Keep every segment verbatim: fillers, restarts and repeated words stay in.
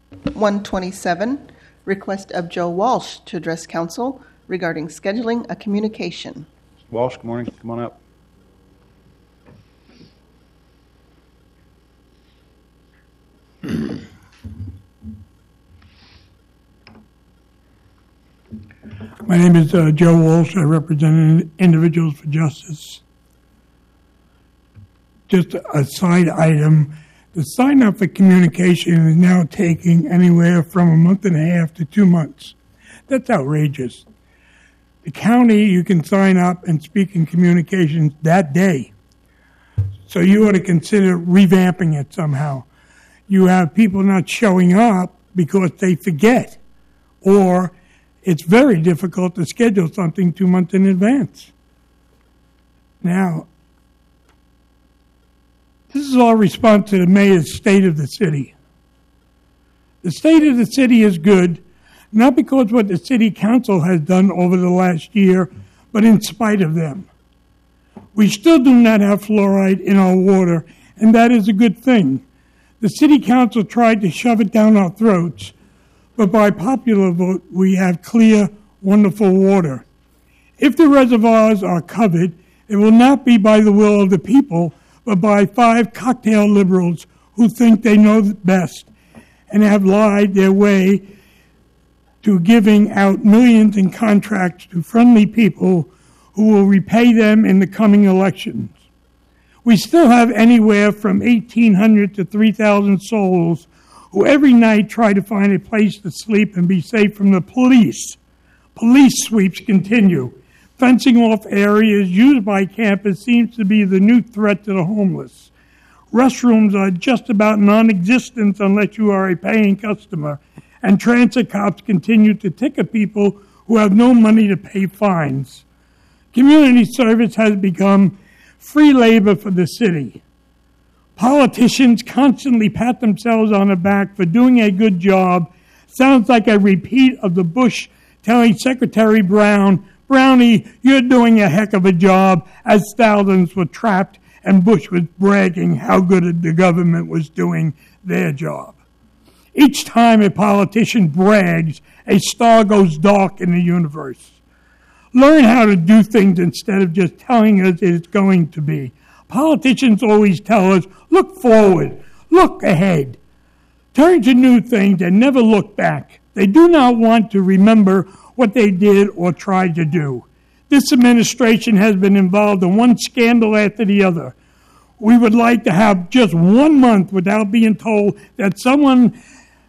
one twenty-seven, request of Joe Walsh to address council regarding scheduling a communication. Walsh, good morning. Come on up. My name is uh, Joe Walsh. I represent Individuals for Justice. Just a side item. The sign up for communication is now taking anywhere from a month and a half to two months. That's outrageous. The county, you can sign up and speak in communications that day. So you ought to consider revamping it somehow. You have people not showing up because they forget, or it's very difficult to schedule something two months in advance. Now, this is all response to the mayor's state of the city. The state of the city is good, not because what the city council has done over the last year, but in spite of them. We still do not have fluoride in our water, and that is a good thing. The city council tried to shove it down our throats, but by popular vote, we have clear, wonderful water. If the reservoirs are covered, it will not be by the will of the people, but by five cocktail liberals who think they know best and have lied their way to giving out millions in contracts to friendly people who will repay them in the coming elections. We still have anywhere from eighteen hundred to three thousand souls who every night try to find a place to sleep and be safe from the police. Police sweeps continue. Fencing off areas used by campus seems to be the new threat to the homeless. Restrooms are just about non-existent unless you are a paying customer, and transit cops continue to ticket people who have no money to pay fines. Community service has become free labor for the city. Politicians constantly pat themselves on the back for doing a good job. Sounds like a repeat of the Bush telling Secretary Brown, "Brownie, you're doing a heck of a job," as thousands were trapped and Bush was bragging how good the government was doing their job. Each time a politician brags, a star goes dark in the universe. Learn how to do things instead of just telling us it's going to be. Politicians always tell us, look forward, look ahead. Turn to new things and never look back. They do not want to remember what they did or tried to do. This administration has been involved in one scandal after the other. We would like to have just one month without being told that someone,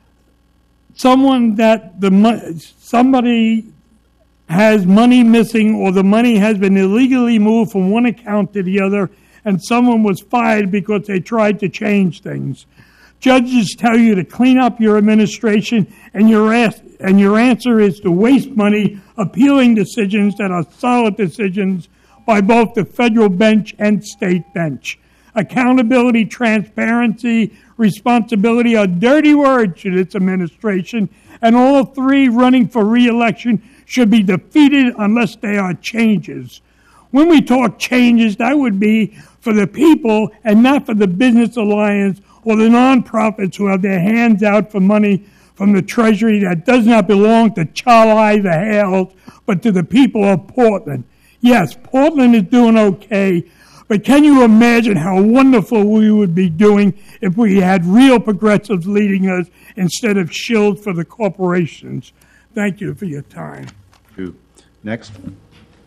someone that the somebody has money missing or the money has been illegally moved from one account to the other, and someone was fired because they tried to change things. Judges tell you to clean up your administration, and your ask, and your answer is to waste money appealing decisions that are solid decisions by both the federal bench and state bench. Accountability, transparency, responsibility are dirty words to this administration, and all three running for re-election should be defeated unless they are changes. When we talk changes, that would be for the people and not for the business alliance or the nonprofits who have their hands out for money from the Treasury that does not belong to Charlie the Hales, but to the people of Portland. Yes, Portland is doing okay, but can you imagine how wonderful we would be doing if we had real progressives leading us instead of shills for the corporations? Thank you for your time. Thank you. Next.